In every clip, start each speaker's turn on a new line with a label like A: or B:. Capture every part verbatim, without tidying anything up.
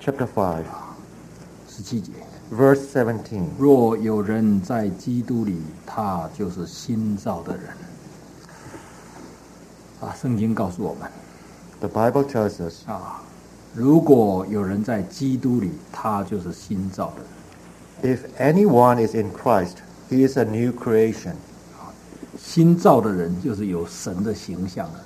A: chapter five,
B: 十七节。
A: verse seventeen.
B: 若有人在基督里，他就是新造的人。啊，圣经告诉我们
A: The Bible tells us
B: 啊，如果有人在基督里，他就是新造的人。
A: if anyone is in Christ, he is a new creation.
B: 新造的人就是有神的形象的人。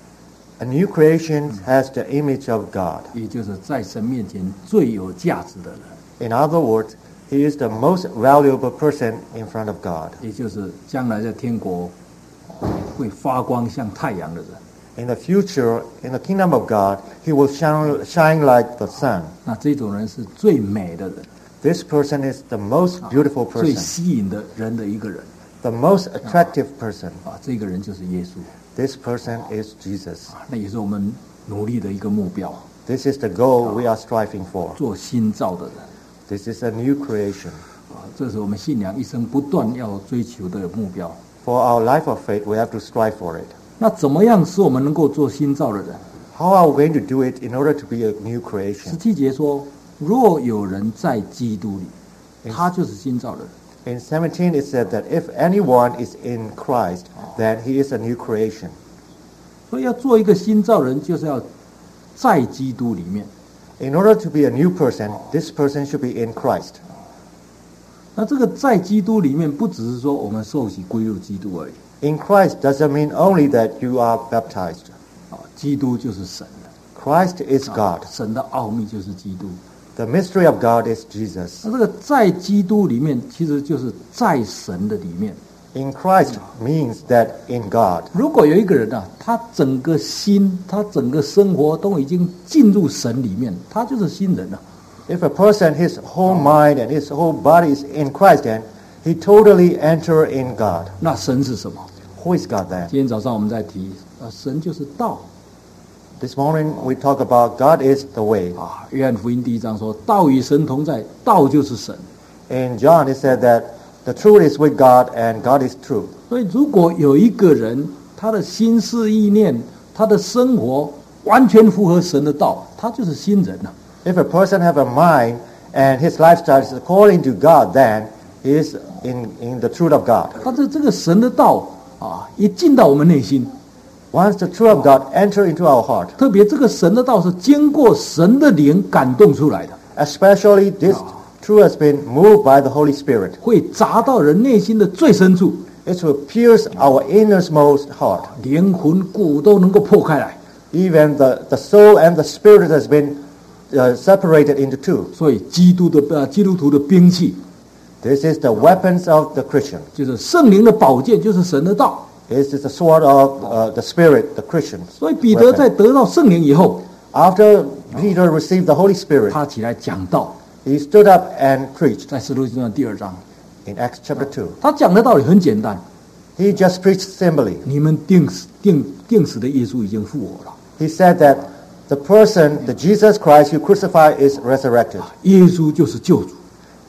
A: A new creation has the image of God.
B: 也就是在神面前最有价值的人，
A: In other words, he is the most valuable person in front of God.
B: 也就是将来在天国会发光像太阳的人。
A: In the future, in the kingdom of God, he will shine, shine like the sun.
B: 那这种人是最美的人，
A: This person is the most beautiful
B: 最
A: person,
B: 吸引的人的一个人
A: the most attractive person.
B: 啊，这个人就是耶稣
A: This person is Jesus.
B: 啊，那也是我们努力的一个目标，
A: This is the goal we are striving for.
B: 做新造的人
A: This is a new creation.
B: 啊，这是我们信仰一生不断要追求的目标。
A: For our life of faith, we have to strive for it.
B: 那怎么样使我们能够做新造的人？
A: How are we going to do it in order to be a new
B: 十
A: creation?
B: 七节说，若有人在基督里，他就是新造的人。
A: In seventeen, it said that if anyone is in Christ, then he is a new creation.
B: 所以要做一个新造人，就是要在基督里面。
A: In order to be a new person, this person should be in Christ.
B: 那这个在基督里面，不只是说我们受洗归入基督而已
A: In Christ doesn't mean only that you are baptized.
B: 啊，基督就是神
A: Christ is
B: 啊
A: God.
B: 神的奥秘就是基督。
A: The mystery of God is Jesus.
B: 那这个在基督里面，其实就是在神的里面。
A: In Christ means that in God.
B: 如果有一个人啊，他整个心，他整个生活都已经进入神里面，他就是新人了。
A: If a person, his whole mind and his whole body is in Christ, then he totally enter in God.
B: 那神是什么？
A: Who is God then?
B: 今天早上我们在提啊，神就是道
A: This morning we talk about God is the way.
B: 啊。约翰福音第一章说，道与神同在，道就是神。
A: In John it said that the truth is with God and God is truth.
B: 所以，如果有一个人他的心思意念、他的生活完全符合神的道，他就是新人了。
A: If a person have a mind and his lifestyle is according to God, then he is in, in the truth of God.
B: 他的这个神的道啊，一进到我们内心，
A: Once the truth of God enter into our heart,
B: 特别这个神的道是经过神的灵感动出来的，
A: especially this truth has been moved by the Holy Spirit.
B: 会砸到人内心的最深处，
A: It will pierce our innermost heart.
B: 灵魂骨都能够破开来。
A: Even the, the soul and the spirit has been uh, separated into two.
B: 所以，基督的呃基督徒的兵器
A: This is the weapons of the Christian.
B: 就是圣灵的宝剑，就是神的道。
A: This is the sword of uh, the Spirit, the Christian.
B: 所以，彼得在得到圣灵以后，
A: After Peter received the Holy Spirit,
B: 他起来讲道，
A: he stood up and preached
B: 在使徒行传第二章，
A: in Acts chapter two.
B: 他讲的道理很简单：
A: He just preached simply.
B: 你们定死定定死的耶稣已经复活了，
A: He said that the person, the Jesus Christ you crucified, is resurrected.
B: 耶稣就是救主，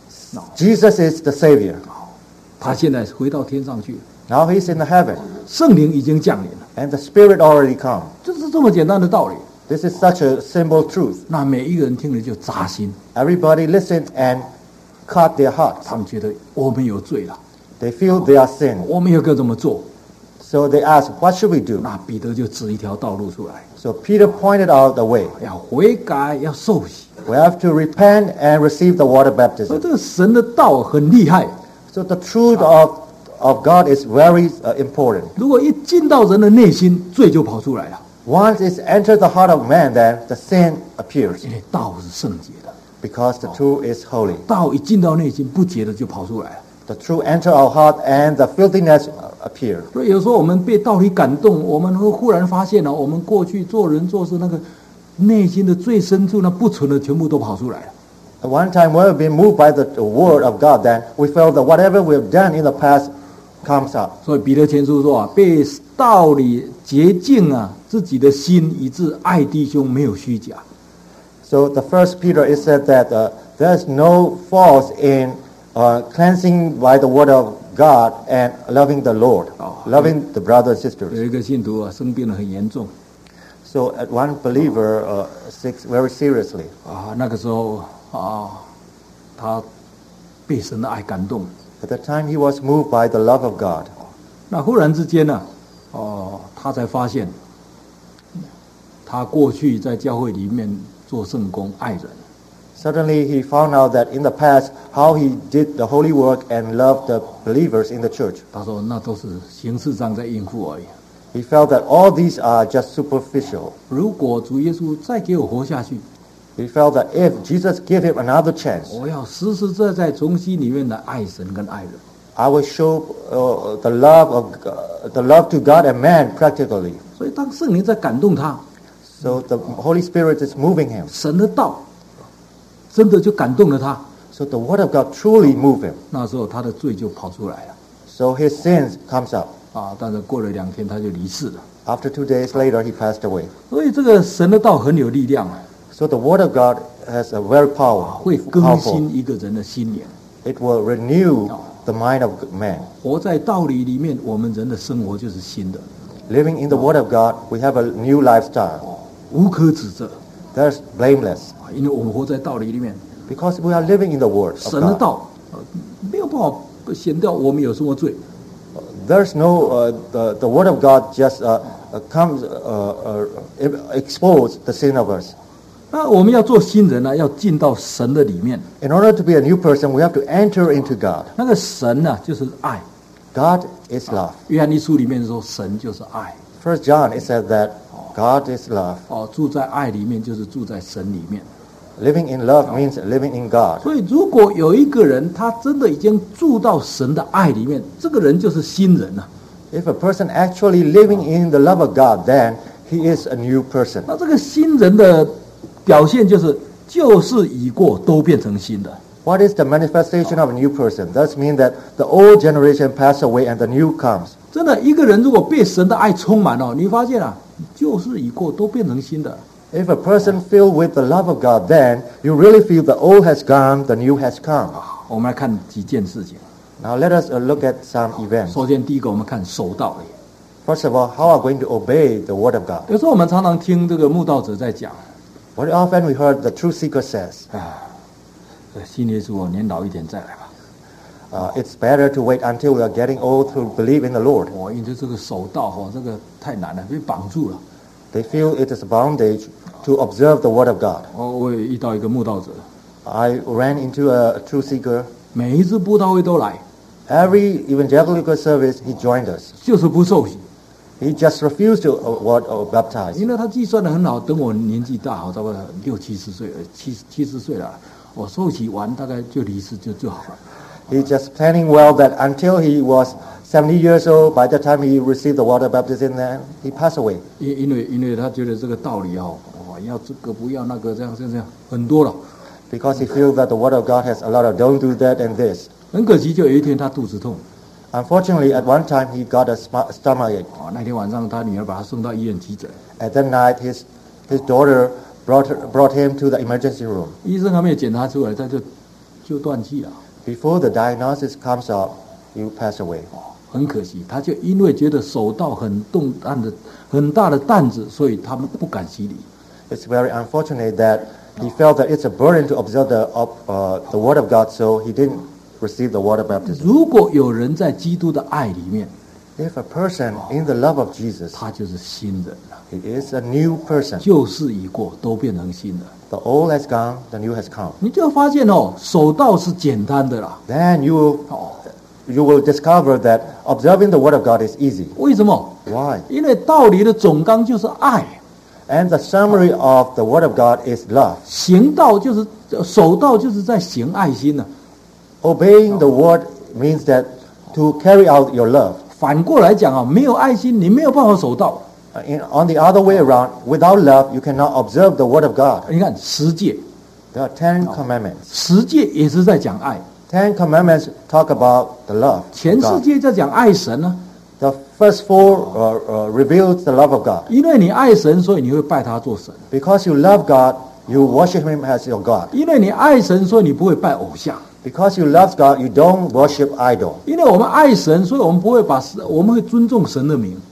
A: Jesus is the Savior.
B: 他现在回到天上去，
A: Now he's in the heaven,
B: 圣灵已经降临了，
A: and the Spirit already come.
B: 就是这么简单的道理。
A: This is such a simple truth.
B: 那每一个人听了就扎心，
A: Everybody listened and cut their hearts.
B: 他们觉得我们有罪了，
A: They feel they are sin.
B: 我们要该怎么做？
A: So they ask, what should we do?
B: 那彼得就指一条道路出来，
A: So Peter pointed out the way.
B: 要悔改，要受洗。
A: We have to repent and receive the water
B: 所以
A: baptism.
B: 这个神的道很厉害，
A: So the truth of, of God is very uh, important.
B: 如果一进到人的内心，罪就跑出来了，
A: Once it's entered the heart of man, then the sin appears
B: 因为道是圣洁的。
A: because the truth is holy.
B: 道一进到内心，不洁的就跑出来了。
A: The truth enter our heart and the filthiness appears.
B: 所以有时候我们被道理感动，我们会忽然发现了，我们过去做人做事那个内心的最深处那不纯的，全部都跑出来了。
A: At one time, when we've been moved by the, the word of God, then we felt that whatever we have done in the past comes up.
B: 所以彼得前书说啊，被道理洁净啊自己的心，以致爱弟兄没有虚假。
A: So the first Peter is said that uh, there's no fault in uh, cleansing by the word of God and loving the Lord,
B: Oh.
A: loving the brother and
B: 有
A: sisters.
B: 一个信徒啊，生病了很严重，
A: So at one believer uh, takes very seriously.
B: 啊，那个时候啊，他被神的爱感动。
A: At the time he was moved by the love of God.
B: 那忽然之间呢，哦，他才发现，他过去在教会里面做圣工爱人。
A: Suddenly he found out that in the past how he did the holy work and loved the believers in the church.
B: 他说那都是形式上在应付而已。
A: He felt that all these are just superficial.
B: 如果主耶稣再给我活下去，
A: He felt that if Jesus gave him another chance,
B: 我要实实在在从心里面的爱神跟爱人。
A: I will show uh, the love of uh, the love to God and man practically.
B: 所以当圣灵在感动他，
A: So the Holy Spirit is moving him.
B: 神的道真的就感动了他。
A: So the Word of God truly moved him.
B: 那时候他的罪就跑出来了
A: So his sins comes up.
B: 啊！但是过了两天他就离世了。
A: After two days later, he passed away.
B: 所以这个神的道很有力量啊，
A: So the Word of God has a very power,
B: 会更
A: powerful.
B: 新一个人的心灵。
A: It will renew the mind of man.
B: 活在道理里面，我们人的生活就是新的，
A: Living in the Word of God, we have a new lifestyle.
B: 无可指责
A: There's blameless
B: 啊！因为我们活在道理里面，
A: because we are living in the Word of
B: 神的
A: God.
B: 道呃没有办法显掉我们有什么罪。
A: There's no uh, the the Word of God just uh, uh, comes uh, uh, expose the sin of us.
B: 那我们要做新人呢，要进到神的里面。
A: In order to be a new person, we have to enter into God.
B: 那个神呢，就是爱。
A: God is love.
B: 约翰一书里面说，神就是爱。
A: First John it says that God is love.
B: 哦，住在爱里面就是住在神里面。
A: Living in love means living in God.
B: 所以，如果有一个人他真的已经住到神的爱里面，这个人就是新人了。
A: If a person actually living in the love of God, then he is a new person.
B: 那这个新人的表现就是旧事已过，都变成新的。
A: What is the manifestation of a new person? That means that the old generation passed away and the new comes.
B: 真的，一个人如果被神的爱充满哦，你发现啊，旧事已过，都变成新的。
A: If a person filled with the love of God, then you really feel the old has gone, the new has come.
B: 我们来看几件事情。
A: Now let us uh, look at some events.
B: 首先，第一个，我们看守道理。
A: First of all, how are we going to obey the word of God?
B: 有时候我们常常听这个慕道者在讲
A: Very often we heard the truth seeker says,
B: 啊，信耶稣哦，年老一点再来吧。
A: uh, it's better to wait until we are getting old to believe in the Lord.
B: 我因为这个守道哦，这个太难了，被绑住了。
A: They feel it is a bondage to observe the word of God.
B: 我我也遇到一个慕道者，
A: I ran into a truth seeker.
B: 每一次布道会都来，
A: Every evangelical service, he joined us.
B: 就是不受洗，
A: He just refused to uh, what, uh, baptize.
B: 因为他计算的很好。等我年纪大，好，差不多六七十岁，七七十岁了，我受洗完大概就离世就就好了。
A: He just planning well that until he was seventy years old, by the time he received the water baptism, then he passed away.
B: 因因为因为他觉得这个道理哦，哇，要这个不要那个，这样这样这样很多了。
A: Because he feels that the word of God has a lot of don't do that and this.
B: 很可惜，就有一天他肚子痛，
A: Unfortunately, at one time he got a sm- stomach ache.
B: 哦，那天晚上他女儿把他送到医院急诊，
A: At that night, his his daughter brought her, brought him to the emergency room.
B: 医生还没有检查出来，他就就断气了。
A: Before the diagnosis comes out, you pass away.
B: 很可惜，他就因为觉得手道很重担的很大的担子，所以他们不敢洗礼。
A: It's very unfortunate that he felt that it's a burden to observe the of, uh, the word of God, so he didn't receive the water baptism.
B: 如果有人在基督的爱里面，
A: If a person in the love of Jesus,
B: 他就是新人了，
A: he is a new person.
B: 旧事已过，都变成新的。
A: The old has gone, the new has come.
B: 你就发现哦，手道是简单的啦。
A: Then you will,
B: 哦，
A: you will discover that observing the word of God is easy.
B: 为什么？
A: Why?
B: 因为道理的总纲就是爱，
A: And the summary of the word of God is love.
B: 行道就是守道就是在行爱心呢、
A: Obeying the word means that to carry out your love.
B: 反过来讲啊，没有爱心，你没有办法守道。
A: Uh, In, on the other way around, without love, you cannot observe the word of God.
B: 你看十诫，
A: There are ten commandments.
B: 十诫也是在讲爱，
A: Ten commandments talk about the love
B: 前
A: of
B: 四
A: God.
B: 诫在讲爱神呢、
A: The first four uh, uh, reveals the love of God.
B: 因为你爱神，所以你会拜他做神；
A: Because you love God, you worship Him as your God.
B: 因为你爱神，所以你不会拜偶像；
A: Because you love God, you don't worship idol.
B: 因为我们爱神，所以我们不会把我们会尊重神的名。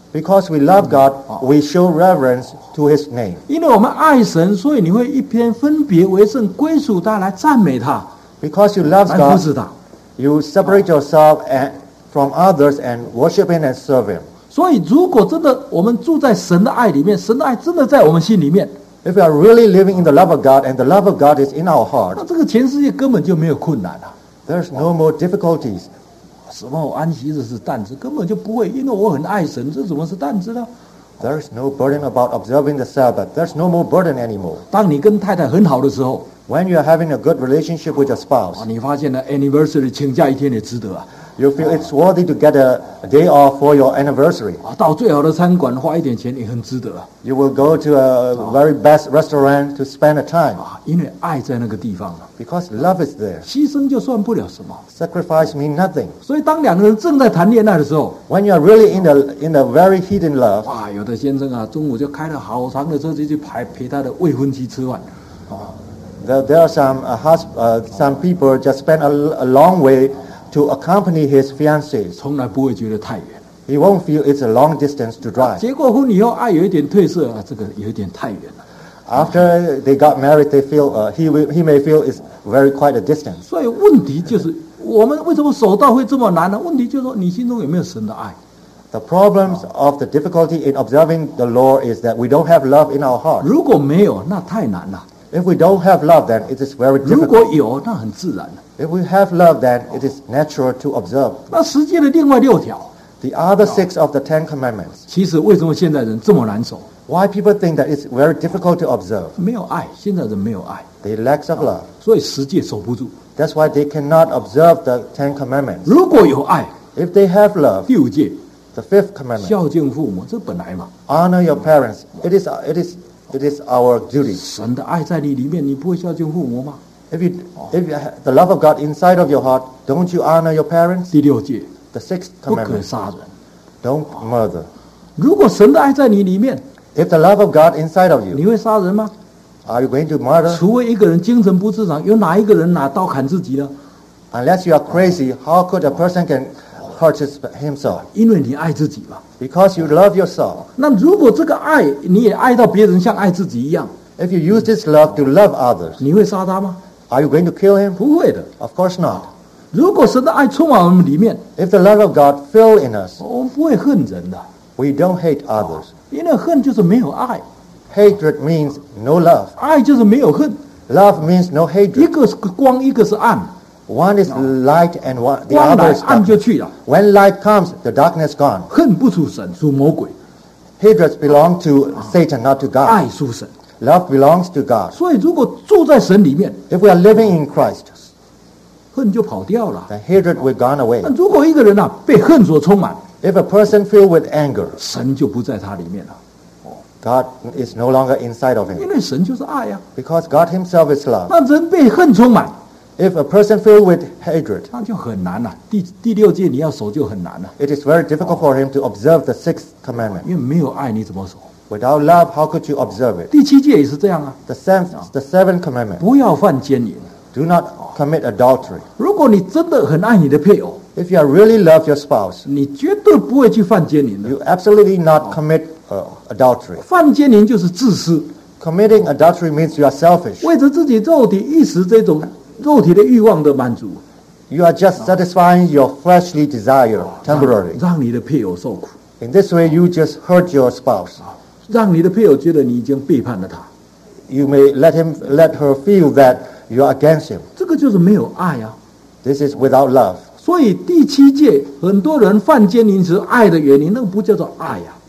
A: Because we love God, we show reverence to His name.
B: 因为我们爱神，所以你会一篇分别为圣，归属他，来赞美他，
A: Because you love
B: 来服侍
A: God,
B: 他。
A: you separate yourself and, from others and worship Him and serve Him.
B: 所以，如果真的我们住在神的爱里面，神的爱真的在我们心里面，
A: If we are really living in the love of God and the love of God is in our
B: 那
A: heart,
B: 这个全世界根本就没有困难了。
A: there's no more difficulties.
B: 什么我安息日是担子，根本就不会，因为我很爱神，这怎么是担子呢？
A: There's no burden about observing the Sabbath. There's no more burden anymore.
B: 当你跟太太很好的时候，
A: When you are having a good relationship with your
B: 啊，
A: spouse,
B: 你发现了 anniversary 请假一天也值得啊！
A: you feel it's worthy to get a, a day off for your anniversary.
B: 啊，到最好的餐馆花一点钱也很值得啊！
A: You will go to a very best restaurant to spend a time
B: 啊，因为爱在那个地方啊，
A: because love is there.
B: 牺牲就算不了什么。
A: Sacrifice means nothing.
B: 所以当两个人正在谈恋爱的时候，
A: When you are really in the in the very heat in love,
B: 哇，有的先生啊，中午就开了好长的车就去陪陪他的未婚妻吃饭，
A: there, there are some uh, hus- uh, some people just spend a, a long way to accompany his fiancés.
B: 从来不会觉得太远。
A: He won't feel it's a long distance to drive.
B: 结过婚以后，爱有一点褪色啊，这个有一点太远了。
A: After they got married, they feel uh, he will, he may feel it's very quite a distance.
B: 所以问题就是，我们为什么守道会这么难呢？问题就是说，你心中有没有神的爱？
A: The problems of the difficulty in observing the law is that we don't have love in our heart.
B: 如果没有，那太难了；
A: If we don't have love, then it is very
B: 如果
A: difficult.
B: 有，那很自然了。
A: If we have love, then it is natural to observe.
B: 那实际的另外六条，
A: The other six of the Ten Commandments.
B: 其实为什么现在人这么难守？
A: Why people think that it's very difficult to observe?
B: 没有爱，现在人没有爱，
A: They lack of love.
B: 所以十诫守不住。
A: That's why they cannot observe the Ten Commandments.
B: 如果有爱，
A: If they have love,
B: 第五诫
A: the fifth commandment,
B: 孝敬父母，这本来嘛，
A: honor your parents. It is, it is, it is our duty.
B: 神的爱在你里面，你不会孝敬父母吗？
A: If you, if you have the love of God inside of your heart, don't you honor your parents?
B: 第六诫
A: The sixth
B: 不可
A: commandment,
B: 杀人。
A: don't murder.
B: 如果神的爱在你里面，
A: If the love of God inside of you,
B: 你会杀人吗？
A: are you going to murder?
B: 除非一个人精神不正常，有哪一个人拿刀砍自己呢？
A: Unless you are crazy, how could a person can hurt his, himself?
B: 因为你爱自己嘛。
A: Because you love yourself.
B: 那如果这个爱你也爱到别人像爱自己一样，
A: If you use this love to love others,
B: 你会杀他吗？
A: are you going to kill him?
B: 不会的。
A: Of course not.
B: 如果神的爱充满我们里面，
A: If the love of God fill in us,
B: 我们不会恨人的，
A: we don't hate others.
B: 因为恨就是没有爱，
A: Hatred means no love.
B: 爱就是没有恨。
A: Love means no
B: 一
A: hatred.
B: 个是光，一个是暗，
A: One is light and one, the
B: 光
A: other
B: 来
A: is
B: 暗就
A: darkness.
B: 去了。
A: When light comes, the darkness gone.
B: 恨不属神，属魔鬼；
A: Hatred belongs to Satan, not to God.
B: 爱属神。
A: Love belongs to God.
B: 所以如果住在神里面，
A: If we are living in Christ,
B: 恨就跑掉了。
A: then hatred will gone away.
B: 那如果一个人啊被恨所充满，
A: If a person filled with anger,
B: 神就不在他里面了，
A: God is no longer inside of
B: 因
A: him.
B: 为神就是爱呀、
A: Because God himself is love.
B: 那人被恨充满，
A: If a person filled with hatred,
B: 那就很难了。第第六诫你要守就很难了，
A: it is very difficult for him to observe the sixth commandment.
B: 因为没有爱你怎么守？
A: Without love, how could you observe it?
B: 第七诫也是这样啊，
A: The seventh, the seventh commandment,
B: 不要犯奸淫。
A: do not commit adultery.
B: 如果你真的很爱你的配偶，
A: If you really love your spouse,
B: 你绝对不会去犯奸淫的。
A: you absolutely not commit uh, adultery.
B: 犯奸淫就是自私，
A: Committing adultery means you are selfish.
B: 为着自己肉体一时这种肉体的欲望的满足，
A: You are just satisfying your fleshly desire
B: 让
A: temporarily.
B: 让你的配偶受苦，
A: In this way, you just hurt your spouse.
B: 让你的配偶觉得你已经背叛了他，
A: You may let him, let her feel that you are against him.
B: 这个就是没有爱啊。
A: This is without love.
B: 所以第七诫，很多人犯奸淫是爱的原因，那个不叫做爱呀、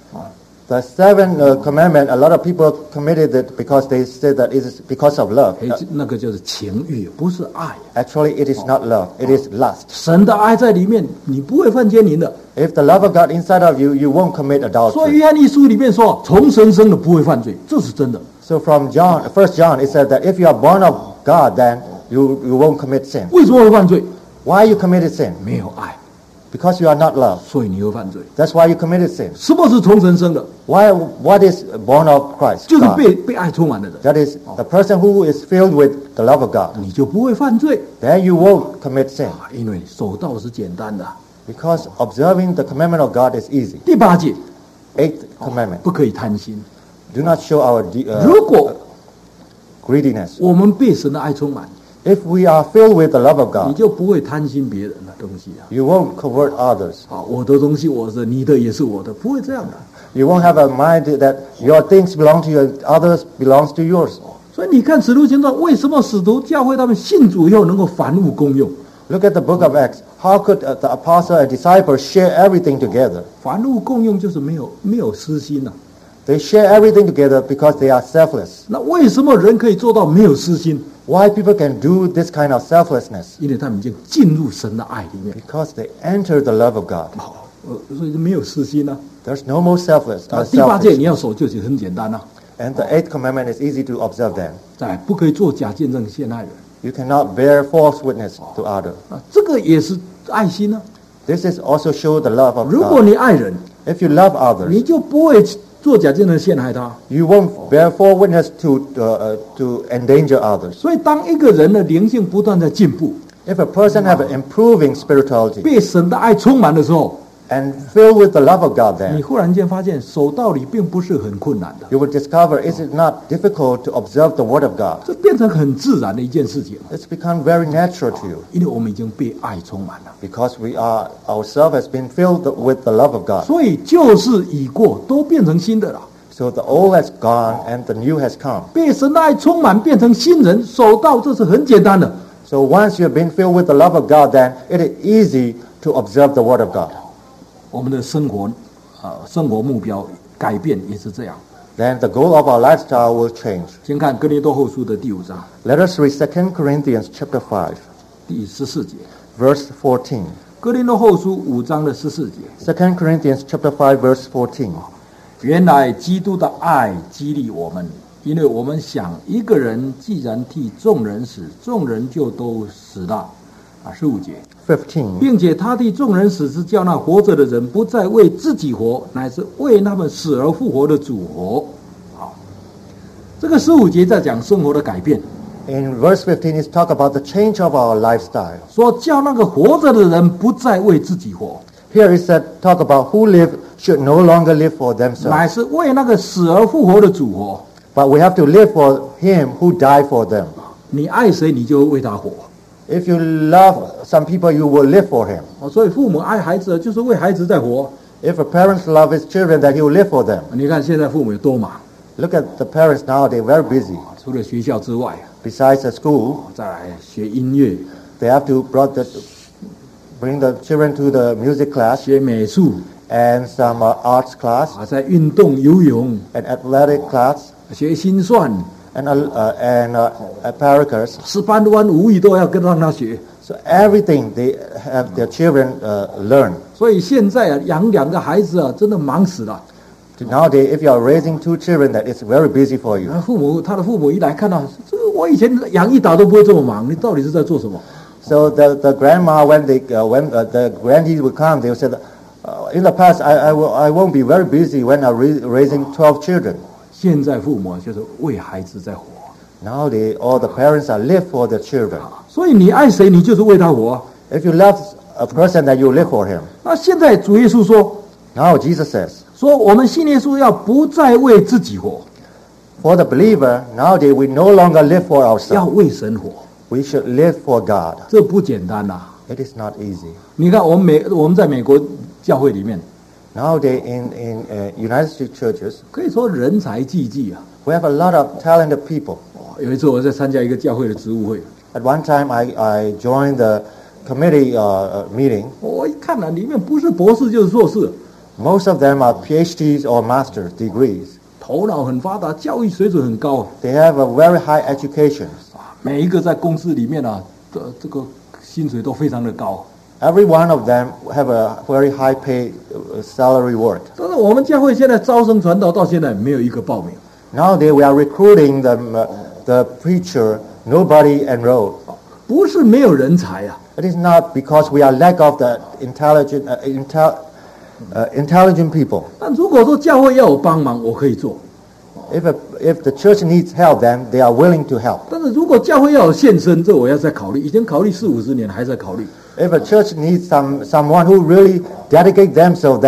A: The seventh uh, commandment, a lot of people committed it because they said that it is because of love.
B: 哎，那个就是情欲，不是爱。
A: Actually, it is not love. It is lust.
B: 神的爱在里面，你不会犯奸淫的。
A: If the love of God inside of you, you won't commit
B: 所以
A: adultery.
B: 约翰一书里面说，从神生的不会犯罪，这是真的。
A: So from John, First John, it said that if you are born of God, then you, you won't commit sin.
B: 为什么会犯罪？
A: Why you committed sin?
B: 没有爱，
A: Because you are not loved.
B: 所以你会犯罪。
A: That's why you committed sin.
B: 什么是从神生的？
A: Why? What is born of Christ?
B: 就是
A: God.
B: 被被爱充满的人，
A: That is the person who is filled with the love of God.
B: 你就不会犯罪。
A: Then you won't commit sin.
B: 因为守道是简单的。
A: Because observing the commandment of God is easy.
B: 第八诫，
A: eighth commandment.
B: 不可以贪心。
A: Do not show our de-
B: 如
A: uh,
B: 果
A: greediness.
B: 我们被神的爱充满，
A: If we are filled with the love of
B: 你
A: God,
B: 就不会贪心别人的东西啊。
A: you won't covet others.
B: 啊，我的东西我的，你的也是我的，不会这样的。
A: You won't have a mind that your things belong to you and others belongs to yours.
B: 所以你看《使徒行传》，为什么使徒教会他们信主以后能够凡物公用？
A: Look at the book of Acts. How could uh, the apostle and disciples share everything together?
B: 凡物共用就是没有没有私心呐、啊。
A: They share everything together because they are selfless.
B: 那为什么人可以做到没有私心？
A: Why people can do this kind of selflessness?
B: 因为他们已经进入神的爱里面。
A: Because they enter the love of God.
B: 好，呃，所以就没有私心呐、
A: There's no more selfless.
B: 啊。
A: Uh,
B: 第八诫
A: selfish.
B: 你要守就是很简单呐、
A: And the eighth commandment is easy to observe then.
B: 在不可以做假见证陷害人
A: You cannot bear false witness to others.
B: 啊，这个也是爱心呢、
A: This is also show the love
B: 啊。
A: of
B: 如果
A: God.
B: 你爱人，
A: If you love others,
B: 你就不会做假见证陷害他。
A: you won't bear false witness to uh, uh, to endanger others.
B: 所以，当一个人的灵性不断在进步，
A: If a person have an improving spirituality
B: 被神的爱充满的时候，
A: and filled with the love of God,
B: 你
A: then
B: 忽然间发现守道理并不是很困难的，
A: you will discover is it not difficult to observe the word of God.
B: 这变成很自然的一件事情，
A: It's become very natural to you
B: 因为我们已经被爱充满了。
A: because we are ourselves has been filled with the love of God.
B: 所以旧事已过，都变成新的了。
A: So the old has gone and the new has come.
B: 被神的爱充满，变成新人，守道这是很简单的。
A: So once you have been filled with the love of God, then it is easy to observe the word of God.
B: 我们的生活，呃，生活目标改变也是这样。
A: Then the goal of our lifestyle will change.
B: 先看哥林多后书的第五章
A: Let us read Second Corinthians chapter five,
B: 第十四节，
A: verse fourteen.
B: 哥林多后书五章的十四节。
A: Second Corinthians chapter five, verse fourteen.
B: 原来基督的爱激励我们，因为我们想，一个人既然替众人死，众人就都死了。啊，十五节，
A: fifteen.
B: 并且他替众人死，是叫那活着的人不再为自己活，乃是为那么死而复活的主活。好，这个十五节在讲生活的改变，
A: In verse fifteen, it's talk about the change of our lifestyle.
B: 说叫那个活着的人不再为自己活，
A: Here is that talk about who live should no longer live for
B: 乃
A: themselves,
B: 是为那个死而复活的主活。
A: but we have to live for Him who died for them.
B: 你爱谁，你就会为他活。
A: If you love some people, you will live for him.
B: 哦，所以父母爱孩子，就是为孩子在活。
A: If a parent loves his children, that he will live for them.
B: 你看现在父母有多忙，
A: Look at the parents now; they're very busy.
B: 除了学校之外，
A: Besides the school,
B: 再来学音乐、
A: they have to brought the, bring the children to the music class
B: 学美术
A: and some uh, arts class
B: 啊，在运动、游泳、
A: and athletic class
B: 学心算、
A: and uh, uh, and uh, apparatus.
B: 十八般武艺都要跟让他学。
A: So everything they have their children uh, learn.
B: 所以现在啊，养两个孩子啊，真的忙死了。
A: Nowadays, if you are raising two children, that it's very busy for you.
B: 那父母，他的父母一来看到，这我以前养一打都不会这么忙，你到底是在做什么？
A: So the, the grandma, when they uh, when uh, the grandees would come, they would say, uh, in the past, I I, will, I won't be very busy when I'm re- raising twelve children.
B: 现在父母就是为孩子在活。
A: Now they all the parents are live for their children.
B: 所以你爱谁，你就是为他活。
A: If you love a person, that you live for him.
B: 那现在主耶稣说，
A: Now Jesus says,
B: 说我们信耶稣要不再为自己活，
A: for the believer, nowadays we no longer live for
B: 要
A: ourselves.
B: 为神活。
A: We should live for God.
B: 这不简单呐、
A: It is not easy.
B: 你看，我们美我们在美国教会里面，
A: Nowadays in in uh, United States churches,
B: 可以说人才济济啊。
A: we have a lot of talented people.
B: 有一次我在参加一个教会的职务会，
A: At one time, I I joined the committee uh, uh, meeting.
B: 我一看啊，里面不是博士就是硕士，
A: Most of them are PhDs or master's degrees.
B: 头脑很发达，教育水准很高
A: They have a very high education.
B: 啊，每一个在公司里面啊的这个薪水都非常的高。
A: Every one of them have a very high pay uh, salary work.
B: 但是我们教会现在招生传道到现在没有一个报名，
A: Nowadays, we are recruiting the uh, the preacher. Nobody enrolled.
B: 不是没有人才啊，
A: It is not because we are lack of the intelligent uh, intel, uh, intelligent people.
B: 但如果说教会要我帮忙，我可以做；
A: If a, if the church needs help, then they are willing to help.
B: 但是如果教会要有献身，这我要再考虑。以前考虑四五十年，还在考虑。
A: If a church needs some someone who really dedicate themselves, then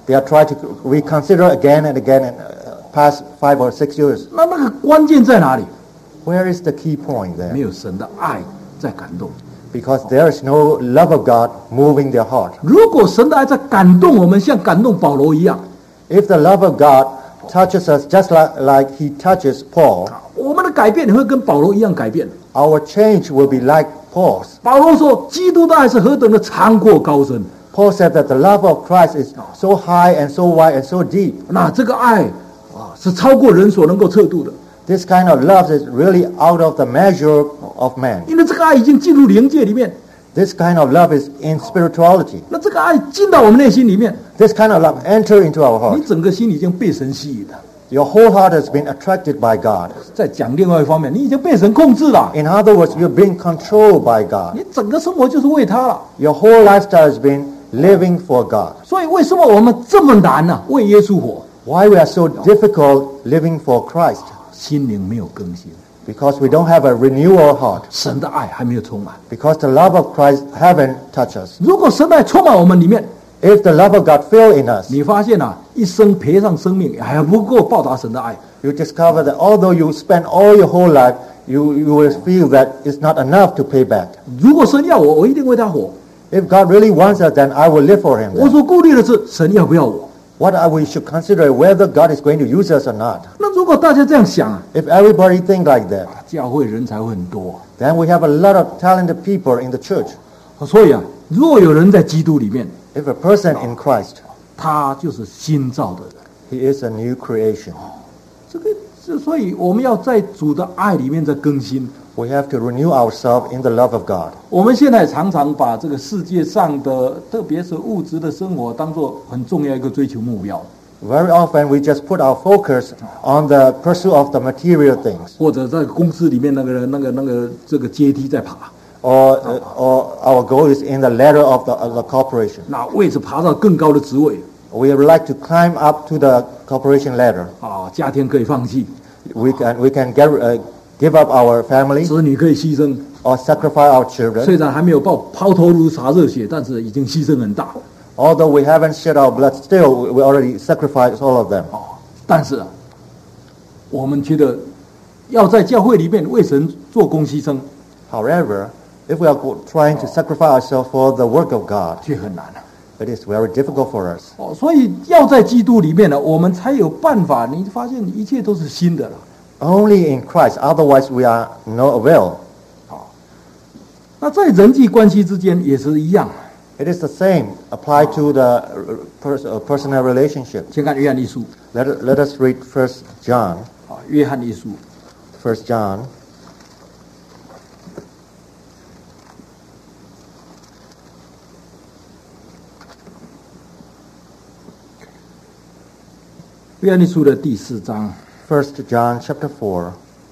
A: They are trying to reconsider again and again in uh, past five or six years.
B: 那那个关键在哪里？
A: Where is the key point
B: 没
A: there?
B: 有神的爱在感动。
A: Because there is no love of God moving their heart.
B: 如果神的爱在感动我们，像感动保罗一样，
A: If the love of God touches us just like, like he touches Paul,
B: 我们的改变也会跟保罗一样改变。
A: our change will be like Paul's.
B: 保罗说：“基督的爱是何等的长阔高深。
A: Paul said that the love of Christ is so high and so wide and so deep. ”
B: 那这个爱啊，是超过人所能够测度的，
A: This kind of love is really out of the measure of man.
B: 因为这个爱已经进入灵界里面。
A: This kind of love is in spirituality.
B: 那这个爱进到我们内心里面，
A: This kind of love enter into our
B: 你
A: heart.
B: 整个心已经被神吸引了。
A: Your whole heart has been attracted by God.
B: 再讲另外一方面，你已经被神控制了，
A: In other words, you're being controlled by God.
B: 你整个生活就是为他了。
A: Your whole lifestyle has been living for God.
B: 所以为什么我们这么难呢、为耶稣活，
A: Why we are so difficult living for Christ?
B: 心灵没有更新，
A: Because we don't have a renewal heart.
B: 神的爱还没有充满。
A: Because the love of Christ haven't touched us.
B: 如果神的爱充满我们里面，
A: If the love of God fill in us,
B: 你发现啊，一生赔上生命还不够报答神的爱。
A: you discover that although you spend all your whole life, you, you will feel that it's not enough to pay back.
B: 如果神要我，我一定为他活。
A: If God really wants us, then I will live for Him.
B: 我
A: Then.
B: 所顾虑的是神要不要我。
A: What are we should consider whether God is going to use us or not.
B: 那如果大家这样想啊，
A: If everybody think like that,
B: 教会人才会很多。
A: then we have a lot of talented people in the church.
B: 所以啊，如果有人在基督里面，
A: If a person in Christ,
B: 他就是新造的人。
A: he is a new creation.
B: 这个是，所以我们要在主的爱里面再更新。
A: We have to renew ourselves in the love of God.
B: 我们现在常常把这个世界上的，特别是物质的生活，当作很重要一个追求目标，
A: Very often we just put our focus on the pursuit of the material things,
B: 或者在公司里面那个那个那个这个阶梯在爬，
A: or uh, or our goal is in the ladder of the, of the corporation.
B: 那为着爬到更高的职位
A: We would like to climb up to the corporation ladder.
B: 啊，家庭可以放弃，
A: We can we can get, uh, give up our family
B: 子女可以牺牲，
A: or sacrifice our children.
B: 虽然还没有报抛头颅洒热血，但是已经牺牲很大
A: Although we haven't shed our blood, still we we already sacrificed all of them.
B: 啊。但是啊，我们觉得要在教会里面为神做工牺牲，
A: However, if we are go- trying to sacrifice ourselves for the work of God,
B: 却很难啊。
A: it is very difficult for us.
B: 哦，所以要在基督里面呢，我们才有办法。你发现一切都是新的了。
A: Only in Christ, otherwise we are no avail.
B: 那在人际关系之间也是一样。
A: It is the same applied to the uh, pers- uh, personal relationship.
B: 先看约翰一书
A: Let, it- let us read First John.
B: 啊，约翰一书
A: First John.
B: 《约翰一书》的第四章
A: First John chapter four.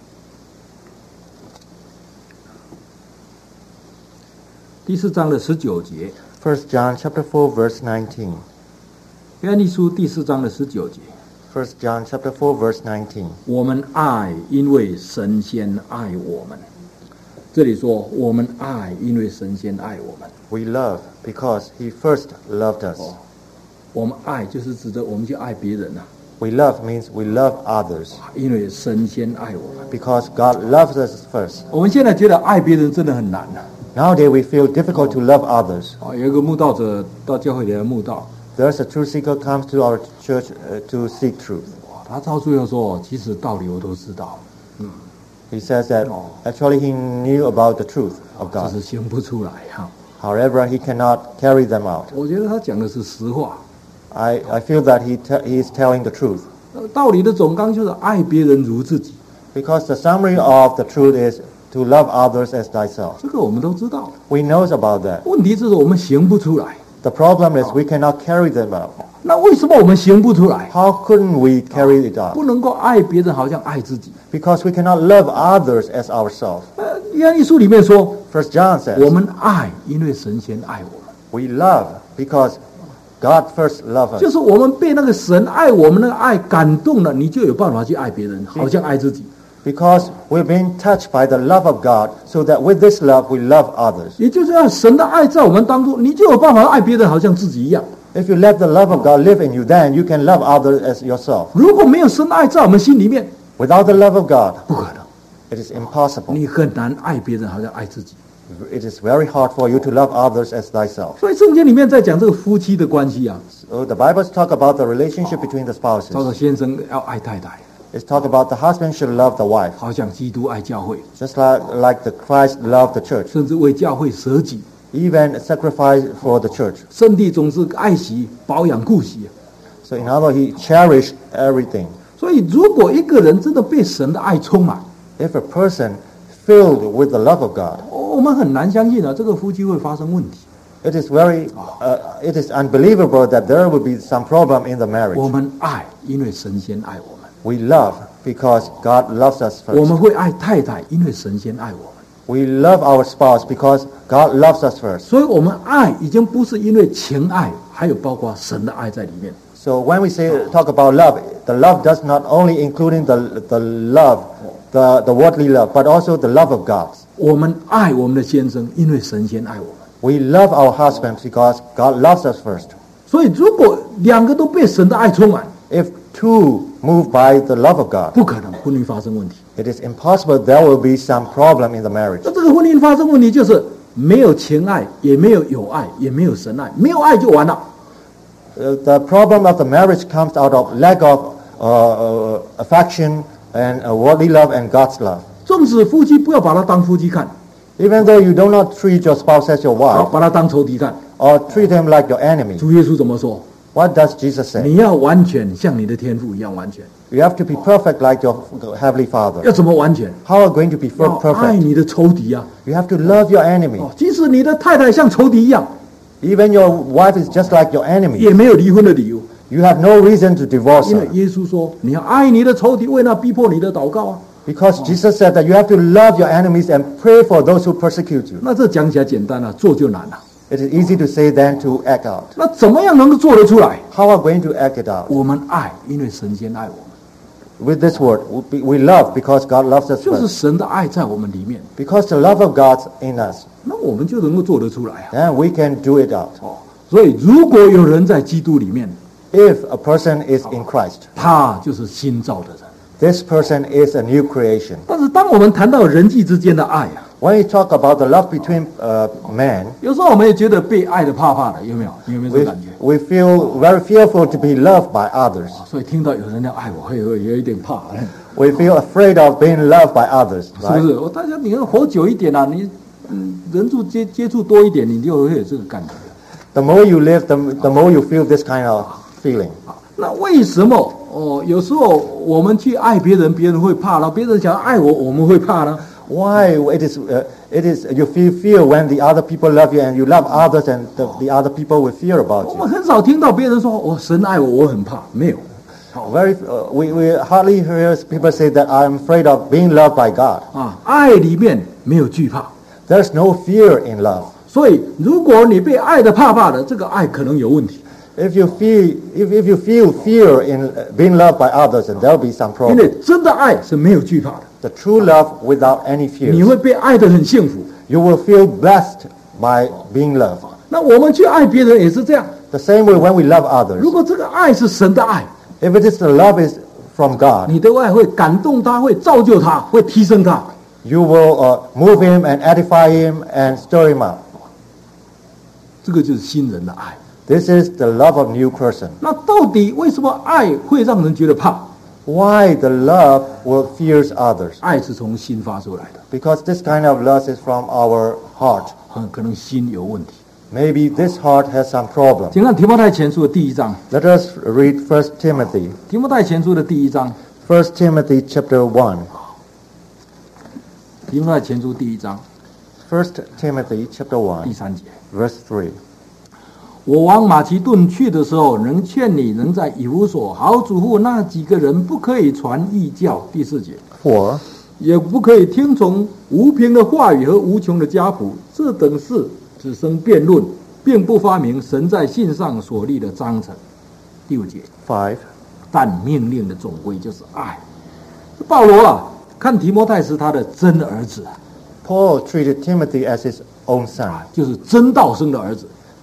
B: 第四章的十九节，
A: First John chapter four verse nineteen.
B: 《约翰一书》第四章的十九节，
A: First John chapter four verse nineteen.
B: 我们爱，因为神先爱我们。这里说我们爱，因为神先爱我们。
A: We love because he first loved us.
B: 我们爱就是指着我们去爱别人呐、
A: We love means we love others
B: 因为神先爱我们。
A: because God loves us first.
B: 我们现在觉得爱别人真的很难呐、
A: Nowadays we feel difficult to love others.
B: 啊，有一个慕道者到教会里来慕道，
A: There's a truth seeker comes to our church uh, to seek truth.
B: 哇他到最后说，其实道理我都知道，
A: He says that actually he knew about the truth of
B: 只
A: God.
B: 是行不出来哈、
A: However, he cannot carry them out.
B: 我觉得他讲的是实话。
A: I, I feel that he te- he is telling the truth.
B: 呃道理的总纲就是爱别人如自己，
A: Because the summary of the truth is to love others as thyself.
B: 这个我们都知道。
A: We knows about that.
B: 问题就是我们行不出来。
A: The problem is we cannot carry them out.
B: 那为什么我们行不出来？
A: How couldn't we carry it out?
B: 不能够爱别人，好像爱自己。
A: Because we cannot love others as ourselves.
B: 呃，约翰一书里面说，
A: First John
B: 我
A: says,
B: 们爱，因为神先爱我们。
A: we love because God first loved
B: 就
A: us.
B: 是我们被那个神爱我们那个爱感动了，你就有办法去爱别人，好像爱自己。
A: Because we've been touched by the love of God, so that with this love we love others.
B: 也就是要神的爱在我们当中，你就有办法爱别人，好像自己一样。
A: If you let the love of God live in you, then you can love others as yourself.
B: 如果没有神爱在我们心里面，
A: Without the love of God,
B: 不可能，
A: it is impossible.
B: 你很难爱别人，好像爱自己。
A: It is very hard for you to love others as thyself.
B: 所以圣经里面在讲这个夫妻的关系啊，
A: So the Bible talk about the relationship between the
B: 叫
A: spouses.
B: 做先生要爱太太，
A: It's talk about the husband should love the wife,
B: 好像基督爱教会，
A: just like, like the Christ loved the church,
B: 甚至为教会舍己。
A: even sacrifice for the church.
B: 上帝总是爱惜、保养、顾惜。
A: So in other words, he cherished everything.
B: 所以，如果一个人真的被神的爱充满，
A: If a person filled with the love of God,
B: 我们很难相信啊，这个夫妻会发生问题。
A: it is very, uh, it is unbelievable that there will be some problem in the
B: 我
A: marriage.
B: 们爱，因为神先爱我们；
A: We love because God loves us
B: 我
A: first.
B: 们会爱太太，因为神先爱我们。
A: We love our spouse because God loves us first.
B: 所以，我们爱已经不是因为情爱，还有包括神的爱在里面。
A: So when we say talk about love, the love does not only including the the love, the the worldly love, but also the love of God.
B: 我们爱我们的先生，因为神先爱我们。
A: We love our husbands because God loves us first.
B: 所以，如果两个都被神的爱充满，
A: If two move by the love of God,
B: 不可能婚姻发生问题。
A: it is impossible there will be some problem in the marriage.
B: 那这个婚姻发生问题，就是没有情爱，也没有友爱，也没有神爱，没有爱就完了。
A: Uh, the problem of the marriage comes out of lack of uh, uh, affection and uh, worldly love and God's love.
B: 纵使夫妻不要把他当夫妻看，
A: Even though you do not treat your spouse as your
B: 好
A: wife
B: 把他当仇敌看。
A: or treat him like your enemy,
B: 主耶稣怎么说？
A: what does Jesus say?
B: 你要完全像你的天父一样完全。
A: You have to be perfect like your heavenly Father.
B: 要怎么完全？
A: How are you going to be
B: 要
A: per-
B: 爱
A: perfect?
B: 你的仇敌啊！
A: You have to love your enemy.
B: 哦，即使你的太太像仇敌一样，
A: Even your wife is just like your enemy.
B: 也没有离婚的理由，
A: You have no reason to divorce
B: 因为
A: her.
B: 耶稣说你要爱你的仇敌，为那逼迫你的祷告啊。
A: Because Jesus said that you have to love your enemies and pray for those who persecute you.
B: 那这讲起来简单了、做就难了。
A: It is easy to say than to act out.
B: 那怎么样能够做得出来？
A: How are we going to act it out?
B: 我们爱，因为神先爱我们，
A: With this word, we we love because God loves us
B: 就是
A: first.
B: 神的爱在我们里面，
A: Because the love of God's in us,
B: 那我们就能够做得出来啊。
A: then we can do it out.
B: 所以，如果有人在基督里面，
A: If a person is in Christ,
B: 他就是新造的人。
A: this person is a new creation.
B: 但是，当我们谈到人际之间的爱啊，
A: When we talk about the love between uh, men,
B: 有时候我们也觉得被爱的怕怕的，有没有？你有没有这
A: we,
B: 个感觉？
A: we feel very fearful to be loved by others.
B: 所以听到有人要爱我，会会有一点怕，
A: We feel afraid of being loved by others,
B: 是不
A: right?
B: 是？我大家你要活久一点啊，你嗯人处接接触多一点，你就会有这个感觉。
A: The more you live, the, the more you feel this kind of feeling.
B: 那为什么哦？有时候我们去爱别人，别人会怕了；别人想要爱我，我们会怕呢？
A: Why it is uh, it is you feel fear when the other people love you and you love others and the, the other people will fear
B: 我
A: about
B: 们
A: you.
B: 很少听到别人说：“哦，神爱我，我很怕。”没有。
A: Very uh, we, we hardly hear people say that I'm afraid of being loved by God.
B: 啊，爱里面没有惧怕。
A: There's no fear in love.
B: 所以，如果你被爱的怕怕的，这个爱可能有问题。
A: If you feel if, if you feel fear in uh, being loved by others, then there'll be some
B: 因为
A: problem.
B: 真的爱是没有惧怕的，
A: The true love without any
B: 你
A: fear.
B: 会被爱得很幸福。
A: You will feel blessed by being loved.
B: 那我们去爱别人也是这样。
A: The same way when we love others.
B: 如果这个爱是神的爱，
A: If it is the love is from God,
B: 你的爱会感动他，会造就他，会提升他。
A: you will uh, move him and edify him and stir him up.
B: 这个就是新人的爱。
A: This is the love of new person.
B: 那到底为什么爱会让人觉得怕？
A: Why the love will fears others?
B: 爱是从心发出来的，
A: Because this kind of love is from our heart.
B: 很可能心有问题。
A: Maybe this heart has some problem.
B: 请看提摩太前书的第一章，
A: Let us read First Timothy.
B: 提摩太前书的第一章，
A: First Timothy chapter one.
B: 提摩太前书第一章
A: First Timothy chapter
B: 第
A: one,
B: 三节。
A: verse three.
B: 我往马其顿去的时候，能劝你能在以弗所好嘱咐那几个人，不可以传异教。第四节，
A: For
B: 也不可以听从无凭的话语和无穷的家谱，这等事只生辩论，并不发明神在信上所立的章程。第五节，
A: five.
B: 但命令的总归就是爱。保罗啊，看提摩太是他的真儿子，
A: Paul treated Timothy as his own son.
B: 就是真道生的儿子。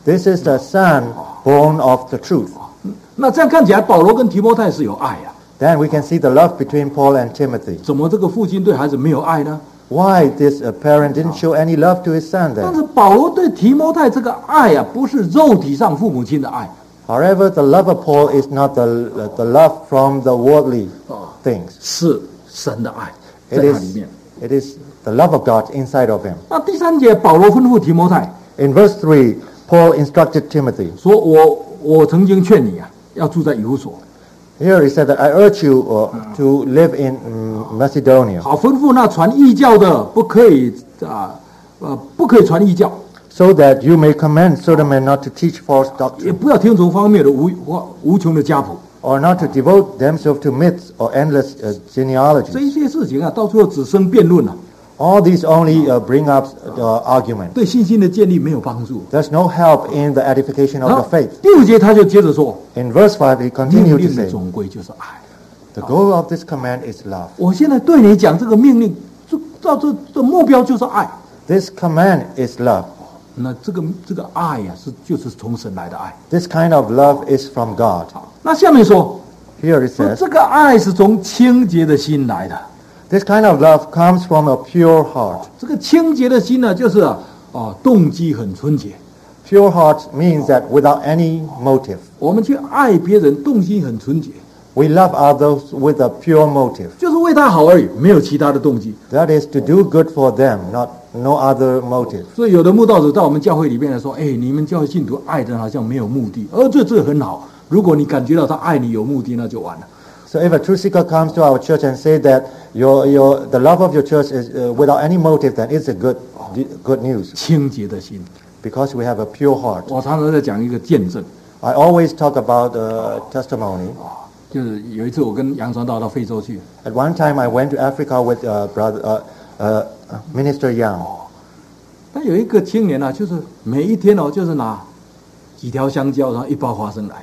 A: This is the son born of the truth.
B: 那这样看起来，保罗跟提摩太是有爱啊。
A: Then we can see the love between Paul and Timothy.
B: 怎么这个父亲对孩子没有爱呢？
A: Why this uh, parent didn't show any love to his son
B: 但
A: then?
B: 是保罗对提摩太这个爱啊，不是肉体上父母亲的爱，
A: However, the love of Paul is not the, the love from the worldly things.
B: 是神的爱
A: It
B: 在他里
A: is,
B: 面。
A: it is the love of God inside of him.
B: 那第三节，保罗吩咐提摩太
A: In verse three, Paul instructed Timothy.
B: 说：“我我曾经劝你啊，要住在以弗所。
A: Here he said that I urge you uh, to live in um, Macedonia.
B: 好，吩咐那传异教的不可以啊呃不可以传异教，
A: So that you may command certain men not to teach false
B: 也
A: doctrine,
B: 不要听从方面的无无无穷的家谱。
A: or not to devote themselves to myths or endless uh,
B: 这
A: genealogies.
B: 一些事情啊，到最后只生辩论了、
A: All these only uh, bring up uh, argument.
B: 对信心的建立没有帮助。
A: There's no help in the edification
B: 然
A: of
B: 后
A: the faith.
B: 第五节他就接着说，
A: In verse five, he
B: 命
A: continued to
B: 令的
A: say,
B: 总归就是爱。
A: the goal of this command is love.
B: 我现在对你讲这个命令，就到这这目标就是爱。
A: This command is love.
B: 那这个这个爱呀、是就是从神来的爱。
A: This kind of love is from God.
B: 那下面说，
A: Here it
B: 说
A: says,
B: 这个爱是从清洁的心来的。
A: this kind of love comes from a pure heart.
B: 这个清洁的心呢，就是啊、哦动机很纯洁。
A: Pure heart means that without any motive.
B: 我们去爱别人，动机很纯洁，
A: We love others with a pure motive.
B: 就是为他好而已，没有其他的动机。
A: That is to do good for them, not no other motive.
B: 所以有的慕道者到我们教会里面来说：“哎，你们教会信徒爱的好像没有目的。”而这这很好。如果你感觉到他爱你有目的，那就完了。
A: So if a truth seeker comes to our church and say that your, your, the love of your church is uh, without any motive, then it's a good, good news.
B: 清洁的心，
A: Because we have a pure heart.
B: 我常常在讲一个见证，
A: I always talk about uh, testimony.
B: 就是有一次我跟杨传道到非洲去，
A: At one time, I went to Africa with uh, brother, uh, uh, Minister Yang.
B: 但有一个青年啊，就是每一天哦，就是拿几条香蕉，然后一包花生来。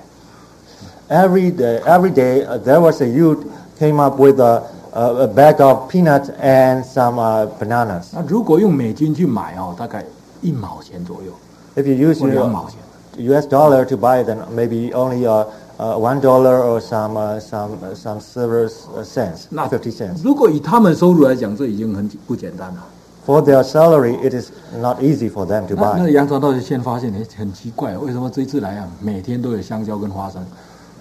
A: Every day, every day uh, there was a youth came up with a, a, a bag of peanuts and some uh, bananas.
B: 那如果用美金去买哦，大概一毛钱左右，
A: If you use
B: 或两
A: your
B: 毛钱。
A: U S dollar to buy, then maybe only uh, uh, one dollar or some uh, some uh, some silver uh, cents,
B: 那
A: fifty cents.
B: 如果以他们收入来讲，这已经很不简单了。
A: For their salary, it is not easy for them to
B: 那那
A: buy.
B: 杨传道就先发现，哎，很奇怪，为什么这一次来啊，每天都有香蕉跟花生？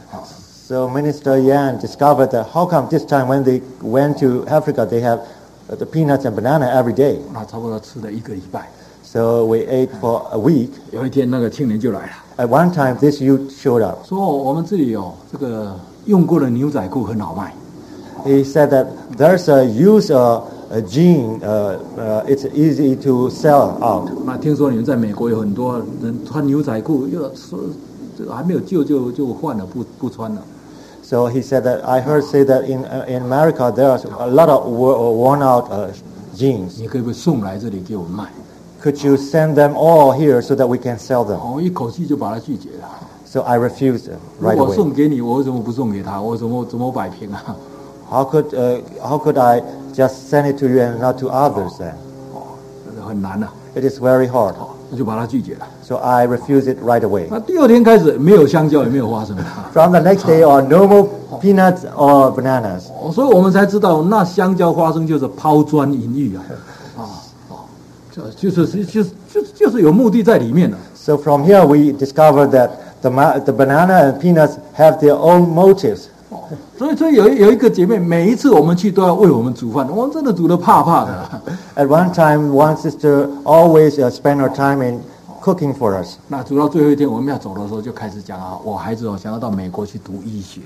A: So Minister Yan discovered that how come this time when they went to Africa, they have uh, the peanuts and banana every day.
B: 那差不多吃了一个礼拜。
A: So we ate for a week.
B: 有一天，那个青年就来了，
A: At one time, this youth showed up.
B: 说我们这里有这个用过的牛仔裤很好卖。
A: He said that there's a used uh, a jean. Uh, uh, it's easy to sell out.
B: 那听说你们在美国有很多人穿牛仔裤，又说这个还没有旧就就换了，不不穿了。
A: So he said that I heard say that in uh, in America there's a lot of wo- worn out uh, jeans.
B: 你可不可以送来这里给我们卖？
A: Could you send them all here so that we can sell them?
B: 我一口气就把他拒绝了。
A: So I refused them
B: 如
A: right
B: 果
A: away.
B: 送给你，我为什么不送给他？我怎么怎么摆平啊？
A: How could uh, how could I just send it to you and not to others then?
B: 这个很难呐、
A: It is very hard.
B: 那就把他拒绝了。
A: So I refused it right away.
B: 那第二天开始，没有香蕉，也没有花生了。
A: From the next day on, no more peanuts or bananas.
B: 哦所以我们才知道，那香蕉、花生就是抛砖引玉啊，啊啊，就就是就是就就是有目的在里面的。
A: So from here we discovered that the ma- the banana and peanuts have their own motives.
B: 所以，所以有一有一个姐妹，每一次我们去都要为我们煮饭，我们真的煮得怕怕的。
A: At one time, one sister always uh, spent her time in cooking for us.
B: 那煮到最后一天，我们要走的时候，就开始讲啊，我孩子哦想要到美国去读医学。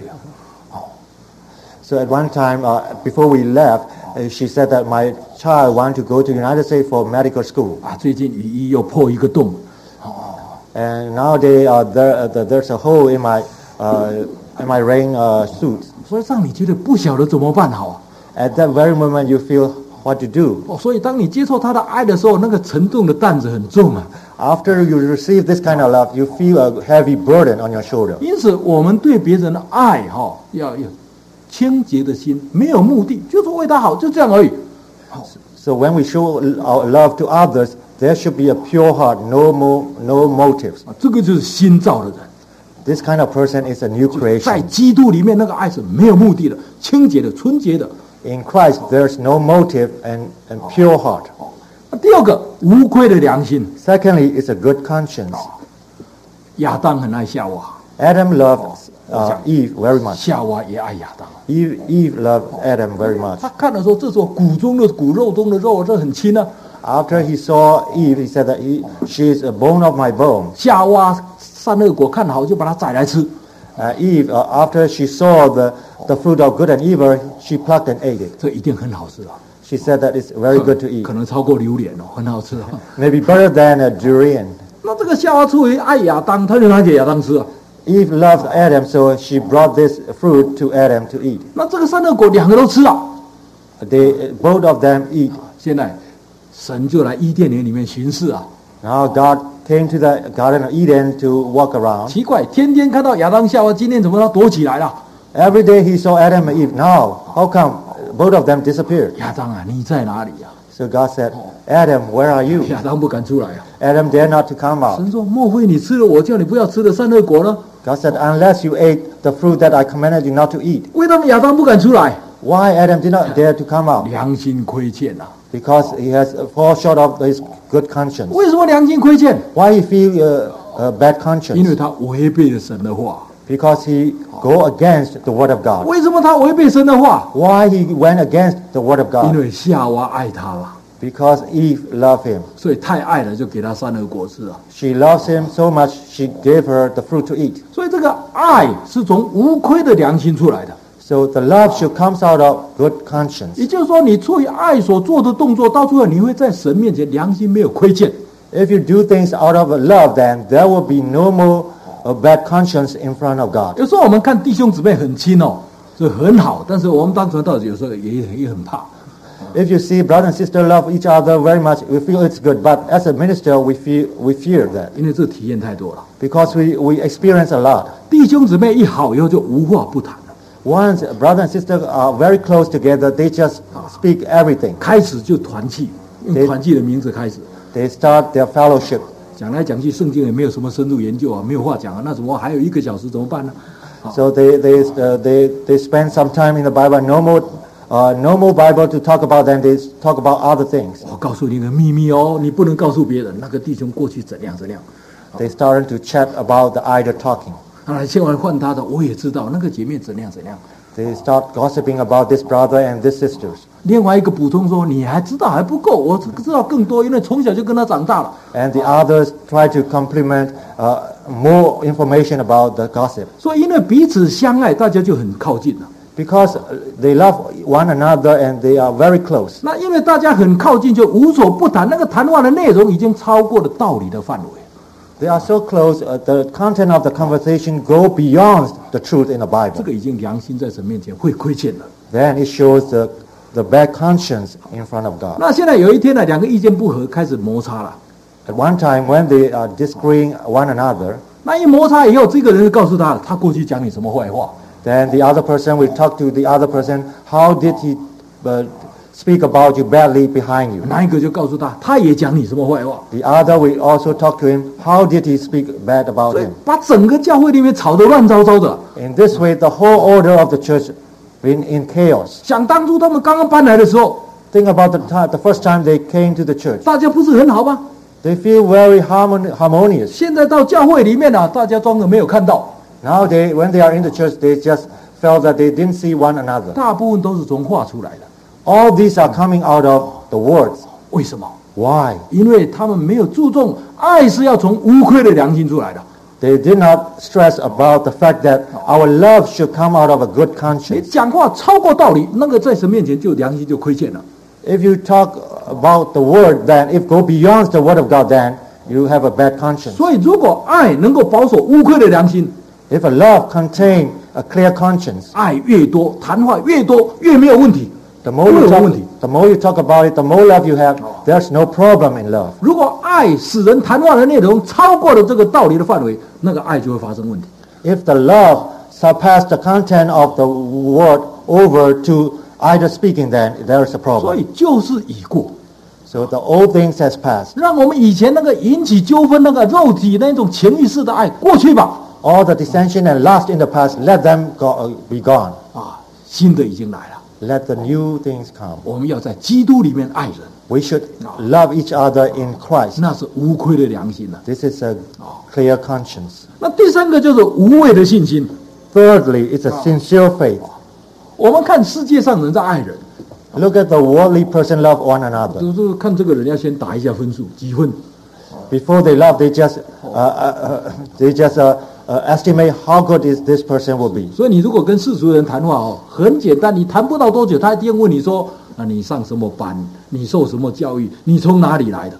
A: So at one time, uh, before we left, uh, she said that my child wanted to go to United States for medical school.
B: 啊，最近雨衣又破一个洞，
A: And nowadays, uh, there, uh, the- there's a hole in my uh, in my rain uh, suit.
B: 所以让你觉得不晓得怎么办好啊。
A: At that very moment, you feel what to do.
B: 哦，所以当你接受他的爱的时候，那个沉重的担子很重啊。
A: After you receive this kind of love, you feel a heavy burden on your shoulder.
B: 因此，我们对别人的爱哈、要有清洁的心，没有目的，就是为他好，就这样而已。
A: So when we show our love to others, there should be a pure heart, no mo, no motives.
B: 啊，这个就是新造的人。
A: This kind of person is a new
B: 在
A: creation.
B: 基督里面，那个爱是没有目的的、清洁的、纯洁的。
A: In Christ, there's no motive and, and pure heart.
B: 啊第二个，无愧的良心。
A: Secondly, it's a good conscience.
B: 亚当很爱夏娃，
A: Adam loved uh, Eve very much.
B: 夏娃也爱亚当。
A: Eve, Eve loved Adam very much.
B: 他看的时候，这是我骨中的骨、肉中的肉，这很亲啊。
A: After he saw Eve, he said that he, she is a bone of my bone.
B: 夏娃善恶果看好，就把它摘来吃。
A: Uh, Eve, uh, after she saw the, the fruit of good and evil, she plucked and ate it.
B: 这一定很好吃啊，
A: She said that it's very good to eat.
B: 可能超过榴莲哦，很好吃啊。
A: Maybe better than a durian.
B: 那这个夏娃出于爱亚当，他就拿给亚当吃啊。
A: Eve loved Adam, so she brought this fruit to Adam to eat.
B: 那这个善恶果两个都吃了。
A: They, both of them eat.
B: 现在神就来伊甸园里面巡视啊。
A: Now God came to the Garden of Eden to walk around.
B: 奇怪，天天看到亚当夏娃，今天怎么他躲起来了？
A: Every day he saw Adam and Eve. Now, how come both of them disappeared?
B: 亚当啊，你在哪里呀、
A: So God said, Adam, where are you?
B: 亚当不敢出来啊。
A: Adam dared not to come out.
B: 神说：莫非你吃了我叫你不要吃的善恶果呢？
A: God said, unless you ate the fruit that I commanded you not to eat.
B: 为什么亚当不敢出来？
A: Why Adam did not dare to come out?
B: 良心亏欠啊！
A: Because he has fall short of his good conscience.
B: 为什么良心亏欠？
A: Why he feel a, a bad
B: 因为
A: conscience?
B: 他违背了神的话。
A: Because he go against the word of God.
B: 为什么他违背神的话？
A: Why he went against the word of
B: 因
A: God?
B: 为夏娃爱他了，
A: Because Eve loved him.
B: 所以太爱了，就给他善恶果吃啊。
A: She loves him so much, she gave her the fruit to eat.
B: 所以这个爱是从无亏的良心出来的。
A: So the love should come out of good conscience.
B: 也就是说，你出于爱所做的动作，到最后你会在神面前良心没有亏欠。
A: If you do things out of love, then there will be no more uh, bad conscience in front of God.
B: 有时候我们看弟兄姊妹很亲哦，这很好，但是我们当传道者有时候也也很怕。
A: If you see brother and sister love each other very much, we feel it's good. But as a minister, we feel we fear that
B: 因为这体验太多了。
A: because we, we experience a lot.
B: 弟兄姊妹一好以后就无话不谈了，
A: Once brother and sister are very close together, they just speak everything.
B: 开始就团契，用
A: 对
B: 团契的名字开始。
A: They start their fellowship.
B: 讲来讲去，圣经也没有什么深入研究啊，没有话讲啊，那怎么还有一个小时怎么办呢？
A: So they they uh, they they spend some time in the Bible. No more uh, no more Bible to talk about. Then they talk about other things.
B: 我告诉你一个秘密哦，你不能告诉别人，那个弟兄过去怎样怎样。
A: They started to chat about the idol talking.
B: 啊，现在换他的，我也知道那个姐妹怎样怎样。
A: They start gossiping about this brother and this sisters.
B: 另外一个补充说，你还知道还不够，我知道更多，因为从小就跟他长大了。
A: And the others try to complement uh, more information about the gossip.
B: 所以因为彼此相爱，大家就很靠近了。
A: Because they love one another and they are very close.
B: 那因为大家很靠近，就无所不谈，那个谈话的内容已经超过了道理的范围。
A: They are so close, uh, the content of the conversation go beyond the truth in the
B: 这
A: Bible.
B: 个已经良心在神面前会亏欠了。
A: Then it shows the, the bad conscience in front of God.
B: 那现在有一天呢，两个意见不合，开始摩擦了。
A: At one time, when they are disagreeing one another,
B: 那一摩擦以后，这个人就告诉他，他过去讲你什么坏话。
A: then the other person will talk to the other person, how did he uh, speak about you badly behind you?
B: 那一个就告诉他，他也讲你什么坏话。
A: The other will also talk to him, how did he speak bad about
B: 所以
A: him?
B: 把整个教会里面吵得乱糟糟的。
A: In this way, the whole order of the church been in chaos.
B: 想当初他们刚刚搬来的时候，
A: Think about the time, the first time they came to the church.
B: 大家不是很好吗？
A: They feel very harmon- harmonious.
B: 现在到教会里面啊，大家装作没有看到，
A: Now they, when they are in the church, they just felt that they didn't see one another.
B: 大部分都是从话出来的。
A: All these are coming out of the words.
B: 为什么？
A: Why?
B: 因为他们没有注重爱是要从无愧的良心出来的。
A: They did not stress about the fact that our love should come out of a good
B: 你
A: conscience.
B: 讲话超过道理，那个在神面前就良心就亏欠了。
A: If you talk about the word, then if go beyond the word of God, then you have a bad conscience.
B: 所以，如果爱能够保守无愧的良心，
A: If a love contain a clear conscience,
B: 爱越多，谈话越多，越没有问题。
A: the more you talk, the more you talk about it, the more love you have. There's no problem in love.
B: 如果爱使人谈话的内容超过了这个道理的范围，那个爱就会发生问题。
A: If the love surpass the content of the word over to either speaking, then there is a
B: 所
A: problem.
B: 以就是已过，
A: So the old things has passed.
B: 让我们以前那个引起纠纷、那个肉体那种情欲式的爱过去吧。
A: All the dissension and lust in the past, let them go, be gone.
B: 啊，新的已经来了。
A: Let the new things come.
B: 我们要在基督里面爱人，
A: We should love each other in Christ.
B: 那是无愧的良心了。
A: This is a clear conscience.
B: 那第三个就是无畏的信心。
A: Thirdly, it's a sincere faith.
B: 我们看世界上人在爱人，
A: Look at the worldly person love one another.
B: 就是看这个人要先打一下分数，几分。
A: Before they love, they just uh, uh, uh, they just uh, uh, estimate how good is this person will be.
B: 所以你如果跟世俗人谈话哦，很简单，你谈不到多久，他一定问你说：“啊，你上什么班？你受什么教育？你从哪里来的？”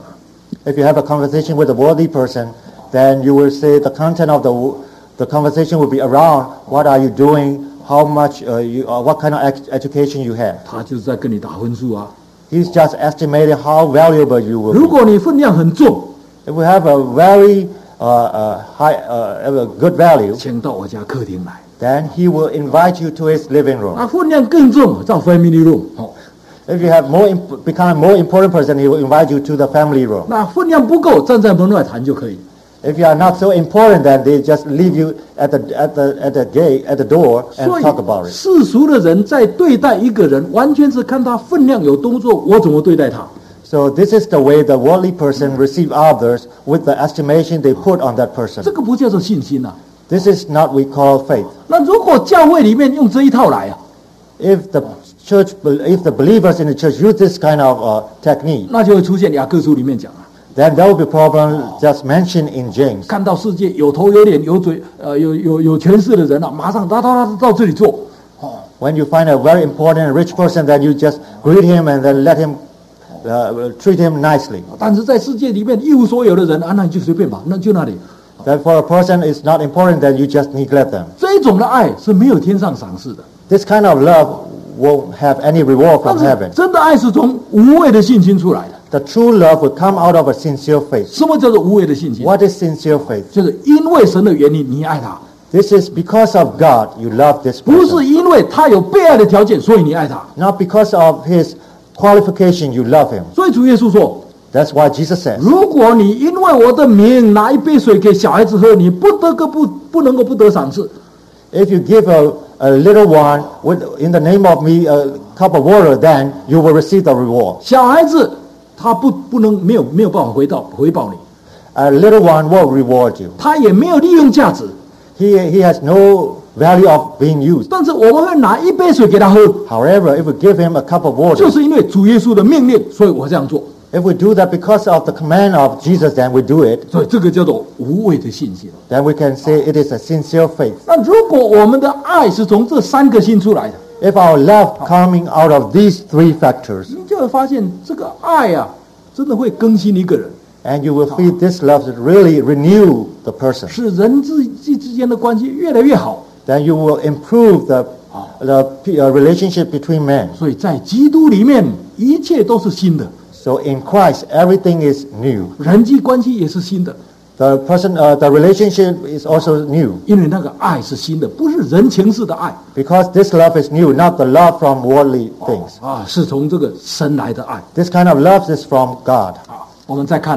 A: If you have a conversation with a worldly person, then you will say the content of the the conversation will be around what are you doing, how much uh, you, uh, what kind of ex- education you have.
B: 他就是在跟你打分数啊。
A: He's just estimating how valuable you will
B: 如
A: be.
B: 果你分量很重，
A: If we have a very uh, uh, high, uh, have a good value,
B: 请到我家客厅来。
A: then he will invite you to his living
B: 啊，
A: room.
B: 分量更重，到 family room 哦。
A: If you have more imp- become a more important person, he will invite you to the family room.
B: 那分量不够，站在门外谈就可以。
A: If you are not so important, then they just leave you at the at the at the gate at the door and
B: 所以
A: talk about it.
B: 世俗的人在对待一个人，完全是看他分量有多重，我怎么对待他。
A: So this is the way the worldly person receive others with the estimation they put on that person.
B: 这个不叫做信心啊。
A: This is not we call faith.
B: 那如果教会里面用这一套来啊，
A: If the church, if the believers in the church use this kind of uh, technique,
B: 那就会出现雅各书里面讲啊，
A: then there will be problem just mentioned in James.
B: 看到世界有头有脸有嘴呃有有有权势的人啊，马上他他他到这里坐。
A: When you find a very important and rich person, then you just greet him and then let him uh, treat him nicely.
B: 但是在世界里面一无所有的人啊，那你就随便吧，那就那里。
A: That for a person is not important, then you just neglect them.
B: 这种的爱是没有天上赏赐的，
A: This kind of love won't have any reward
B: 但
A: from
B: 是
A: heaven.
B: 真的爱是从无畏的信心出来的。
A: The true love will come out of a sincere faith.
B: 什么叫做无畏的信心？
A: What is sincere faith?
B: 就是因为神的原因，你爱他，
A: This is because of God you love this
B: 不是
A: person.
B: 因为他有被爱的条件，所以你爱他。
A: Not because of his qualification you love him.
B: 所以主耶稣说，
A: That's why Jesus says,
B: 如果你因为我的名拿一杯水给小孩子喝，你不得个不不能够不得赏赐。
A: if you give a, a little one with, in the name of me a cup of water, then you will receive the reward.
B: 小孩子他不不能没有没有办法回到回报你，
A: A little one will reward you.
B: 他也没有利用价值。
A: He, he has no value of being used.
B: 但是我们会拿一杯水给他喝，
A: However, if we give him a cup of
B: 就
A: water,
B: 是因为主耶稣的命令，所以我这样做。
A: if we do that because of the command of Jesus, then we do it,
B: 所以这个叫做无畏的信心。
A: then we can say it is a sincere faith.
B: 那如果我们的爱是从这三个心出来的，
A: If our love coming out of these three factors,
B: 你就会发现这个爱啊，真的会更新一个人，
A: and you will feel this love that really renew the person,
B: 使人之际之间的关系越来越好。
A: then you will improve the, the uh, relationship between men.
B: 所以在基督里面，一切都是新的，
A: So in Christ, everything is new.
B: 人际关系也是新的，
A: The person, uh, the relationship is also new
B: 因为那个爱是新的，不是人情式的爱
A: because this love is new, not the love from worldly things.
B: 啊，是从这个神来的爱
A: This kind of love is from God.
B: 啊。我们再看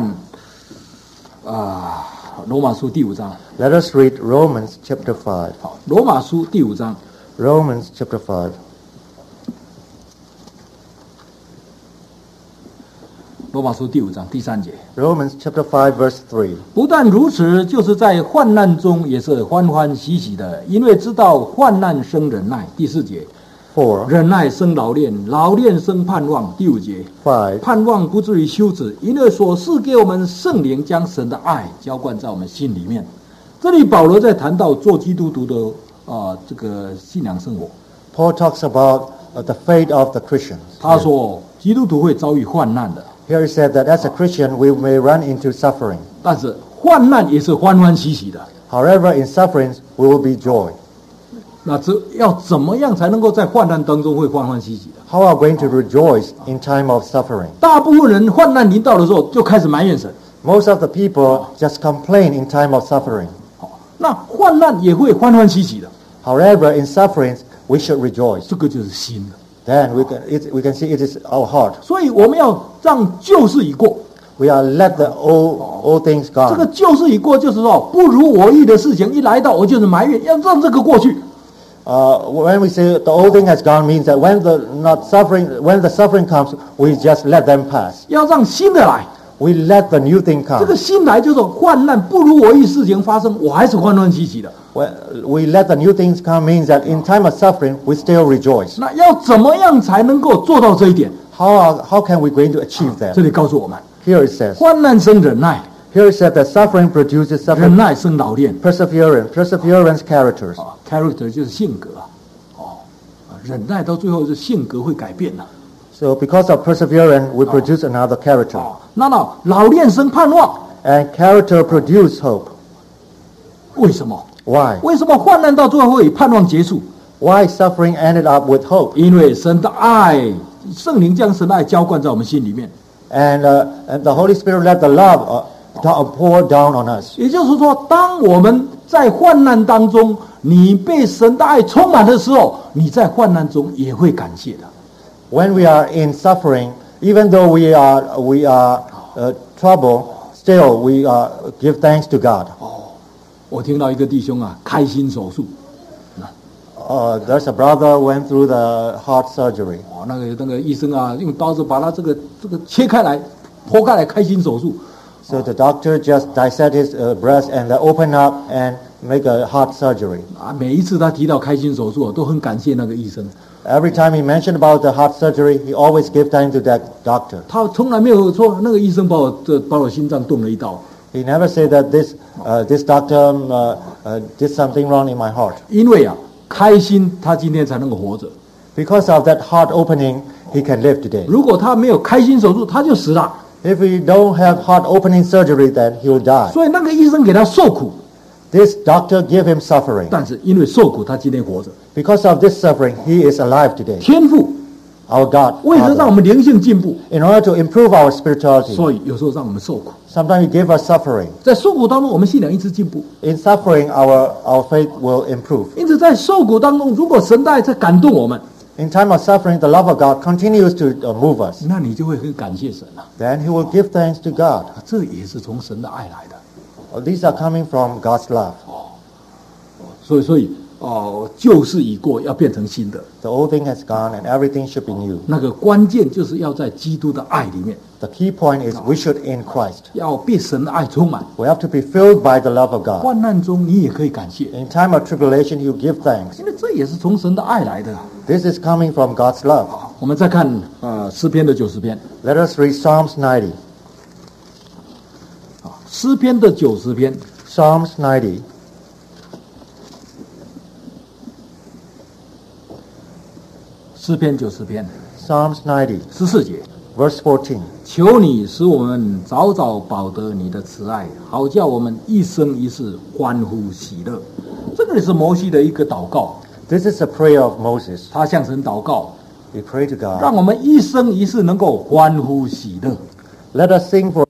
B: 啊，罗马书第五章，
A: Let us read Romans chapter five.
B: 好，罗马书第五章。
A: Romans chapter five.
B: 罗马书第五章第三节，
A: Romans chapter five verse three.
B: 不但如此，就是在患难中也是欢欢喜喜的，因为知道患难生忍耐。第四节，
A: Four,
B: 忍耐生老练，老练生盼望。第五节，
A: five.
B: 盼望不至于羞耻，因为所赐给我们圣灵将神的爱浇灌在我们心里面。这里保罗在谈到做基督徒的啊、呃、这个信仰生活，
A: Paul talks about uh, the fate of the Christians.
B: 他说基督徒会遭遇患难的，
A: Here he said that as a Christian we may run into suffering.
B: 但是患难也是欢欢喜喜的。
A: However, in sufferings we will be joy.
B: 那这要怎么样才能够在患难当中会欢欢喜喜的？
A: How are we going to rejoice in time of suffering?
B: 大部分人患难临到的时候就开始埋怨神，
A: Most of the people just complain in time of suffering.
B: 好，那患难也会欢欢喜喜的，
A: However, in sufferings we should rejoice.
B: 这个就是新的。
A: then we can, it, we can see it is our heart.
B: 所以我们要让旧事已过。
A: We are let the old, old things
B: 这个
A: gone.
B: 旧事已过，就是说不如我意的事情一来到，我就是埋怨，要让这个过去。
A: Uh, when we say the old thing has gone, means that when the not suffering, when the suffering comes, we just let them pass.
B: 要让新的来。
A: We let the new thing
B: 这个
A: come.
B: 新来就是患难不如我意事情发生，我还是欢欢喜喜的。
A: When we let the new things come means that in time of suffering, we still rejoice.
B: 那要怎么样才能够做到这一点？
A: How are, how can we going to achieve
B: 这
A: that?
B: 里告诉我们，
A: Here it says.
B: 患难生忍耐，
A: Here it says that suffering produces
B: 忍
A: suffering,
B: 耐生老练。
A: perseverance, perseverance characters.
B: 啊 ，character 就是性格啊，哦，啊忍耐到最后是性格会改变的。
A: So because of perseverance, we produce another character.
B: 哦，那么老练生盼望，
A: And character produce hope.
B: 为什么？
A: Why?
B: 为什么患难到最后会以盼望结束？
A: Why suffering ended up with hope?
B: 因为神的爱，圣灵将神的爱浇灌在我们心里面。
A: And, uh, and the Holy Spirit let the love uh, down, pour down on us.
B: 也就是说，当我们在患难当中，你被神的爱充满的时候，你在患难中也会感谢的。
A: When we are in suffering, even though we are, we are uh, trouble, still we uh, give thanks to God.
B: 我听到一个弟兄啊，开心手术，
A: Uh, there's a brother went through the heart surgery.
B: 哦，那个那个医生啊，用刀子把他这个这个切开来，剖开来，开心手术。
A: So the doctor just dissect his uh, breast and then open up and make a heart surgery.
B: 啊，每一次他提到开心手术，都很感谢那个医生。
A: Every time he mentioned about the heart surgery, he always gave thanks to that doctor.
B: 他从来没有说那个医生把我这把我心脏动了一刀，
A: He never said that this, uh, this doctor um, uh, uh, did something wrong in my heart.
B: 因为啊，开心他今天才能够活着。
A: Because of that heart opening, he can live today.
B: 如果他没有开心手术，他就死了。
A: If we don't have heart opening surgery, then he will die.
B: 所以那个医生给他受苦，
A: This doctor gave him suffering.
B: 但是因为受苦，他今天活着。
A: Because of this suffering, he is alive today.
B: 天父
A: Our God,
B: 为了让我
A: Father,
B: 们灵性进步，
A: in order to improve our spirituality,
B: 所以有时候让我们受苦。
A: sometimes he gave us suffering.
B: 在受苦当中，我们信仰一直进步。
A: In suffering, our, our faith will improve.
B: 因此，在受苦当中，如果神的爱在感动我们，
A: In time of suffering, the love of God continues to uh, move us.
B: 那你就会很感谢神了。
A: Then he will give thanks to God.
B: 这也是从神的爱来的。
A: Well, these are coming from God's love.
B: 所以，所以哦，旧事已过，要变成新的。
A: The old thing has gone and everything should be new.
B: 那个关键就是要在基督的爱里面，
A: The key point is we should in Christ.
B: 要被神的爱充满。
A: We have to be filled by the love of God.
B: 患难中，你也可以感谢，
A: In time of tribulation, you give thanks.
B: 因为这也是从神的爱来的。
A: This is coming from God's love.
B: 我们再看呃诗篇的九十篇，
A: Let us read Psalms ninety.
B: 诗篇的九十篇，
A: Psalms ninety,
B: 诗篇九十篇
A: Psalms ninety,
B: 十四节，
A: verse fourteen.
B: 求你使我们早早饱得你的慈爱，好叫我们一生一世欢呼喜乐。这个是摩西的一个祷告，
A: This is a prayer of Moses.
B: 他向神祷告，
A: We pray to
B: 让
A: God.
B: 我们一生一世能够欢呼喜乐。
A: Let us sing for